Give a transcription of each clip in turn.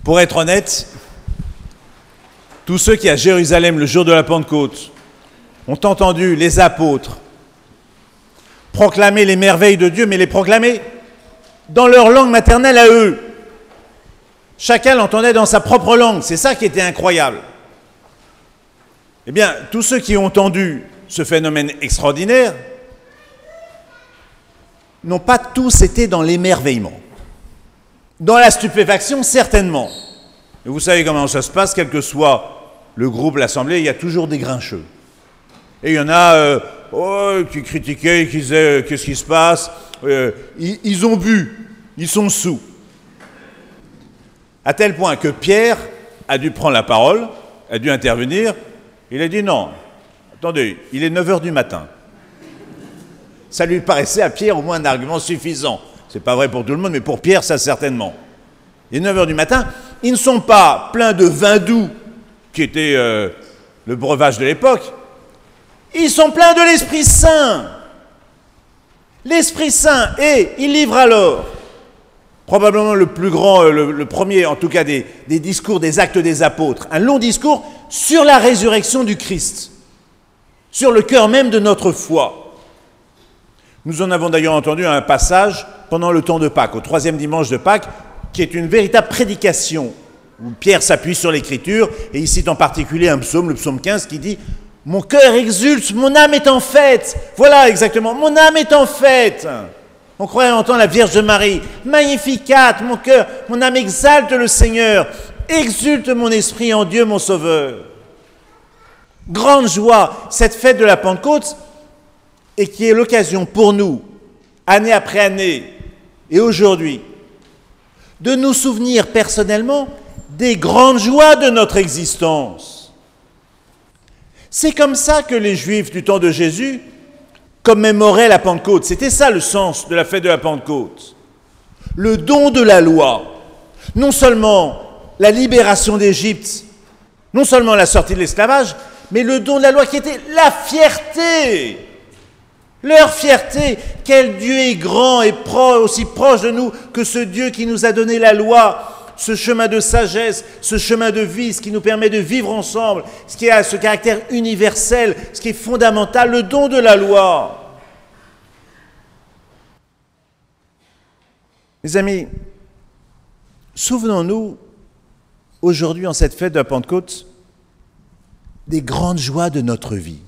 Pour être honnête, tous ceux qui à Jérusalem le jour de la Pentecôte ont entendu les apôtres proclamer les merveilles de Dieu, mais les proclamer dans leur langue maternelle à eux. Chacun l'entendait dans sa propre langue, c'est ça qui était incroyable. Eh bien, tous ceux qui ont entendu ce phénomène extraordinaire n'ont pas tous été dans l'émerveillement. Dans la stupéfaction, certainement. Et vous savez comment ça se passe, quel que soit le groupe, l'assemblée, il y a toujours des grincheux. Et il y en a qui critiquaient, qui disaient qu'est-ce qui se passe, ils ont bu, ils sont saols. À tel point que Pierre a dû prendre la parole, a dû intervenir. Il a dit non, attendez, il est 9h du matin. Ça lui paraissait à Pierre au moins un argument suffisant. C'est pas vrai pour tout le monde, mais pour Pierre, ça certainement. Il est 9h du matin, ils ne sont pas pleins de vin doux, qui était le breuvage de l'époque. Ils sont pleins de l'Esprit Saint. L'Esprit Saint, et il livre alors probablement le plus grand, le premier en tout cas des discours des Actes des Apôtres, un long discours sur la résurrection du Christ, sur le cœur même de notre foi. Nous en avons d'ailleurs entendu un passage pendant le temps de Pâques, au 3e dimanche de Pâques, qui est une véritable prédication, où Pierre s'appuie sur l'Écriture, et il cite en particulier un psaume, le psaume 15, qui dit « Mon cœur exulte, mon âme est en fête ». Voilà exactement, « Mon âme est en fête ». On croit entendre la Vierge Marie, « Magnificat, mon cœur, mon âme exalte le Seigneur, exulte mon esprit en Dieu mon Sauveur ». Grande joie, cette fête de la Pentecôte, et qui est l'occasion pour nous, année après année, et aujourd'hui, de nous souvenir personnellement des grandes joies de notre existence. C'est comme ça que les Juifs du temps de Jésus commémoraient la Pentecôte. C'était ça le sens de la fête de la Pentecôte. Le don de la loi, non seulement la libération d'Égypte, non seulement la sortie de l'esclavage, mais le don de la loi qui était la fierté. Leur fierté, quel Dieu est grand et aussi proche de nous que ce Dieu qui nous a donné la loi, ce chemin de sagesse, ce chemin de vie, ce qui nous permet de vivre ensemble, ce qui a ce caractère universel, ce qui est fondamental, le don de la loi. Mes amis, souvenons-nous aujourd'hui en cette fête de la Pentecôte des grandes joies de notre vie.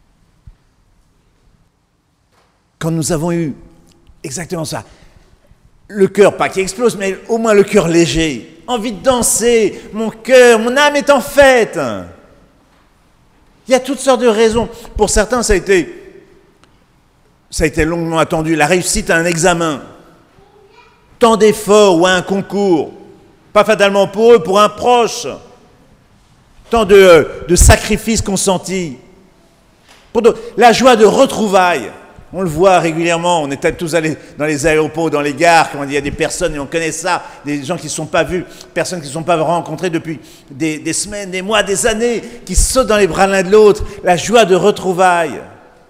Quand nous avons eu exactement ça, le cœur, pas qui explose, mais au moins le cœur léger, envie de danser, mon cœur, mon âme est en fête. Il y a toutes sortes de raisons. Pour certains, ça a été longuement attendu, la réussite à un examen, tant d'efforts ou à un concours, pas fatalement pour eux, pour un proche, tant de sacrifices consentis, pour la joie de retrouvailles. On le voit régulièrement, on est peut-être tous allés dans les aéroports, dans les gares, quand il y a des personnes, et on connaît ça, des gens qui ne sont pas vus, personnes qui ne sont pas rencontrées depuis des semaines, des mois, des années, qui sautent dans les bras l'un de l'autre, la joie de retrouvailles.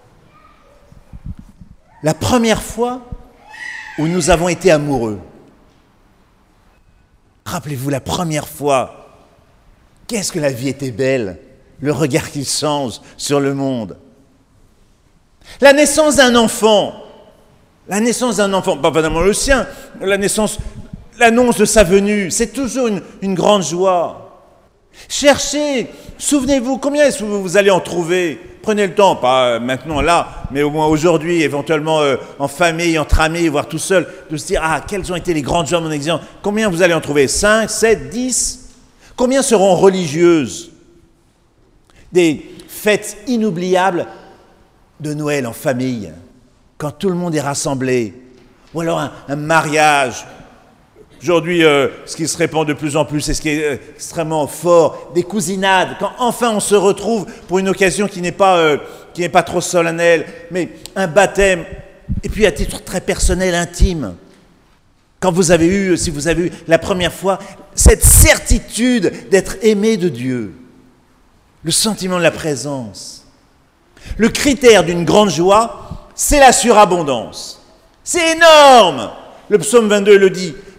La première fois où nous avons été amoureux. Rappelez-vous la première fois, qu'est-ce que la vie était belle, le regard qui change sur le monde. La naissance d'un enfant, pas vraiment le sien, l'annonce de sa venue, c'est toujours une grande joie. Cherchez, souvenez-vous, combien est-ce que vous allez en trouver? Prenez le temps, pas maintenant là, mais au moins aujourd'hui, éventuellement en famille, entre amis, voire tout seul, de se dire, quelles ont été les grandes joies de mon existence? Combien vous allez en trouver? 5, 7, 10? Combien seront religieuses? Des fêtes inoubliables de Noël en famille, quand tout le monde est rassemblé, ou alors un mariage. Aujourd'hui, ce qui se répand de plus en plus, et ce qui est extrêmement fort, des cousinades, quand enfin on se retrouve pour une occasion qui n'est pas trop solennelle, mais un baptême, et puis à titre très personnel, intime. Quand si vous avez eu la première fois cette certitude d'être aimé de Dieu, le sentiment de la présence. Le critère d'une grande joie, c'est la surabondance. C'est énorme. Le psaume 22 le dit.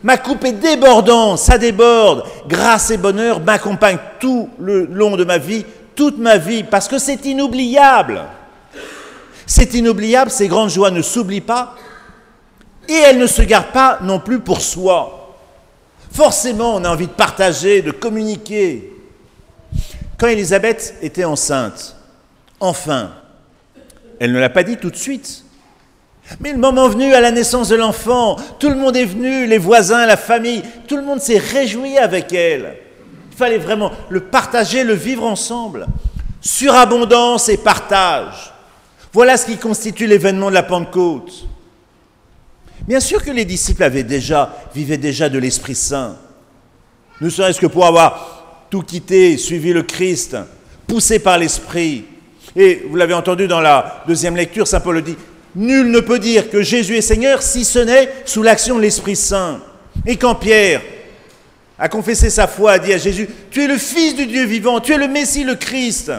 Ma coupe est débordante, ça déborde. Grâce et bonheur m'accompagnent tout le long de ma vie, toute ma vie, parce que c'est inoubliable. C'est inoubliable, ces grandes joies ne s'oublient pas et elles ne se gardent pas non plus pour soi. Forcément, on a envie de partager, de communiquer. Quand Élisabeth était enceinte, enfin, elle ne l'a pas dit tout de suite. Mais le moment venu, à la naissance de l'enfant, tout le monde est venu, les voisins, la famille, tout le monde s'est réjoui avec elle. Il fallait vraiment le partager, le vivre ensemble. Surabondance et partage. Voilà ce qui constitue l'événement de la Pentecôte. Bien sûr que les disciples vivaient déjà de l'Esprit Saint. Ne serait-ce que pour avoir tout quitté, suivi le Christ, poussé par l'Esprit. Et vous l'avez entendu dans la deuxième lecture, saint Paul le dit, nul ne peut dire que Jésus est Seigneur si ce n'est sous l'action de l'Esprit Saint. Et quand Pierre a confessé sa foi, a dit à Jésus, tu es le Fils du Dieu vivant, tu es le Messie, le Christ.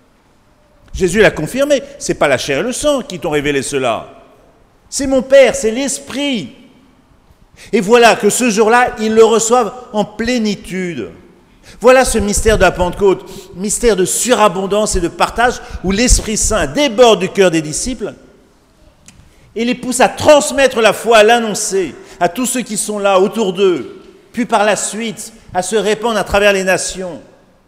Jésus l'a confirmé, ce n'est pas la chair et le sang qui t'ont révélé cela. C'est mon Père, c'est l'Esprit. Et voilà que ce jour-là, ils le reçoivent en plénitude. Voilà ce mystère de la Pentecôte, mystère de surabondance et de partage où l'Esprit Saint déborde du cœur des disciples et les pousse à transmettre la foi, à l'annoncer à tous ceux qui sont là autour d'eux, puis par la suite à se répandre à travers les nations.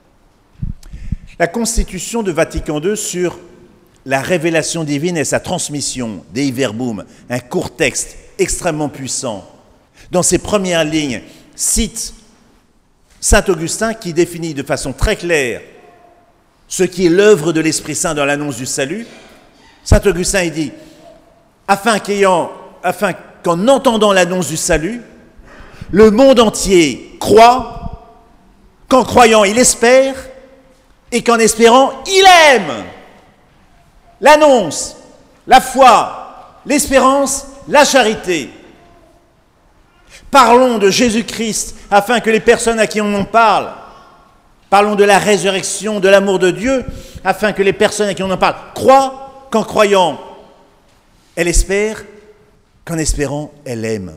La constitution de Vatican II sur la révélation divine et sa transmission, Dei Verbum, un court texte extrêmement puissant. Dans ses premières lignes, cite saint Augustin qui définit de façon très claire ce qui est l'œuvre de l'Esprit Saint dans l'annonce du salut. Saint Augustin, il dit, afin qu'en entendant l'annonce du salut, le monde entier croit, qu'en croyant il espère, et qu'en espérant il aime. L'annonce, la foi, l'espérance, la charité. Parlons de Jésus-Christ afin que les personnes à qui on en parle, parlons de la résurrection, de l'amour de Dieu, afin que les personnes à qui on en parle croient qu'en croyant, elle espère, qu'en espérant, elle aime.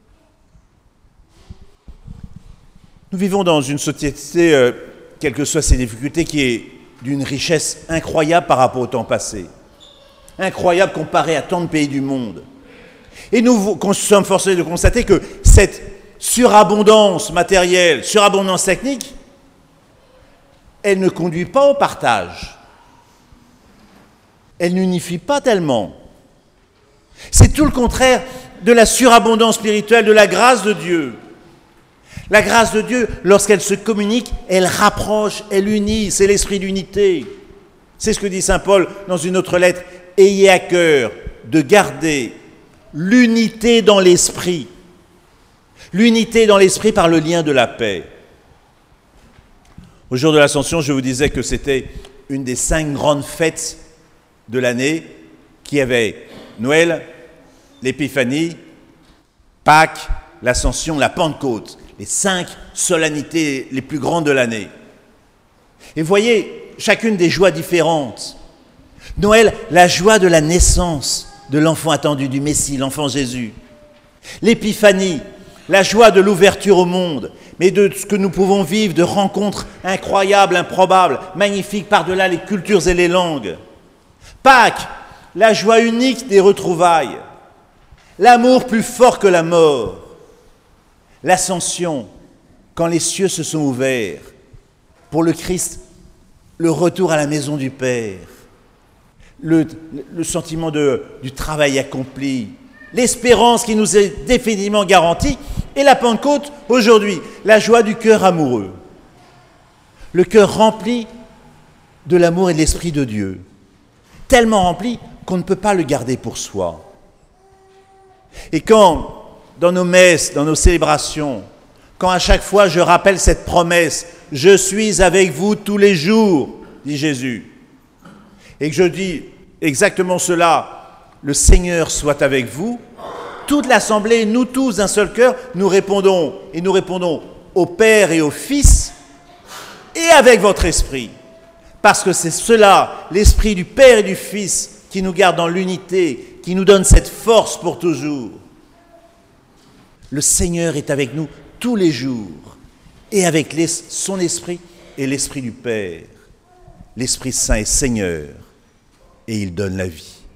Nous vivons dans une société, quelles que soient ses difficultés, qui est d'une richesse incroyable par rapport au temps passé. Incroyable comparé à tant de pays du monde. Et nous sommes forcés de constater que cette surabondance matérielle, surabondance technique, elle ne conduit pas au partage. Elle n'unifie pas tellement. C'est tout le contraire de la surabondance spirituelle, de la grâce de Dieu. La grâce de Dieu, lorsqu'elle se communique, elle rapproche, elle unit, c'est l'esprit d'unité. C'est ce que dit saint Paul dans une autre lettre. Ayez à cœur de garder l'unité dans l'esprit. L'unité dans l'esprit par le lien de la paix. Au jour de l'Ascension, je vous disais que c'était une des 5 grandes fêtes de l'année qui avait Noël, l'Épiphanie, Pâques, l'Ascension, la Pentecôte. Les 5 solennités les plus grandes de l'année. Et voyez, chacune des joies différentes. Noël, la joie de la naissance de l'enfant attendu, du Messie, l'enfant Jésus. L'épiphanie, la joie de l'ouverture au monde, mais de ce que nous pouvons vivre, de rencontres incroyables, improbables, magnifiques par-delà les cultures et les langues. Pâques, la joie unique des retrouvailles. L'amour plus fort que la mort. L'ascension, quand les cieux se sont ouverts, pour le Christ, le retour à la maison du Père, le sentiment du travail accompli, l'espérance qui nous est définitivement garantie, et la Pentecôte, aujourd'hui, la joie du cœur amoureux, le cœur rempli de l'amour et de l'Esprit de Dieu, tellement rempli qu'on ne peut pas le garder pour soi. Et quand, dans nos messes, dans nos célébrations, quand à chaque fois je rappelle cette promesse, « Je suis avec vous tous les jours », dit Jésus, et que je dis exactement cela, « Le Seigneur soit avec vous », toute l'Assemblée, nous tous d'un seul cœur, nous répondons au Père et au Fils, et avec votre Esprit, parce que c'est cela, l'Esprit du Père et du Fils, qui nous garde dans l'unité, qui nous donne cette force pour toujours. Le Seigneur est avec nous tous les jours, et avec son Esprit et l'Esprit du Père. L'Esprit Saint est Seigneur, et il donne la vie.